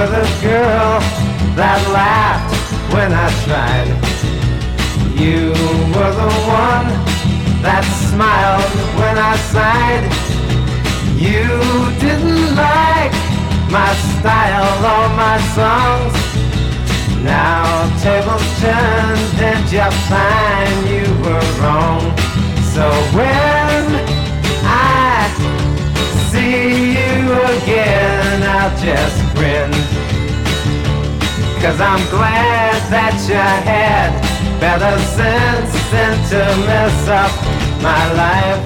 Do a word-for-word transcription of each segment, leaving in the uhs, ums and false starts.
were the girl that laughed when I tried. You were the one that smiled when I sighed. You didn't like my style or my songs. Now tables turned and you find you were wrong. So when I see you again, I'll just grin, 'cause I'm glad that you had better sense than to mess up my life.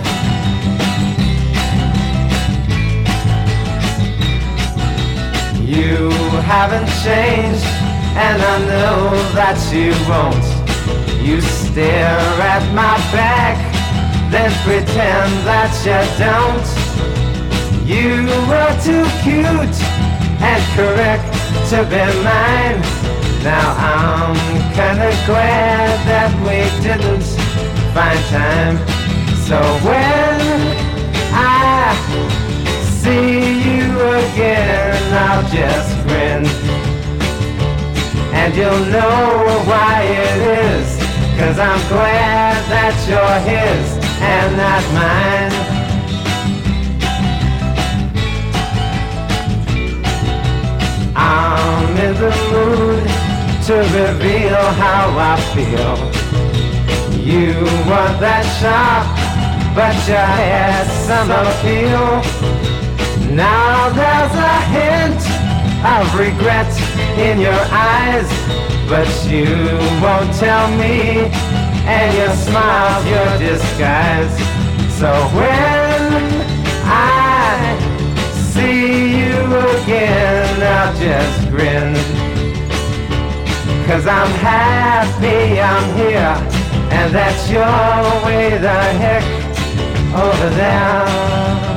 You haven't changed, and I know that you won't. You stare at my back, then pretend that you don't. You were too cute and correct to be mine. Now I'm kinda glad that we didn't find time. So when I see you again, I'll just grin, and you'll know why it is, 'cause I'm glad that you're his and not mine. I'm in the mood to reveal how I feel. You weren't that sharp, but you had some appeal. Now there's a hint of regret in your eyes, but you won't tell me, and your smile's your disguise. So when I see you again, I'll just grin, 'cause I'm happy I'm here, and that you're way the heck over there.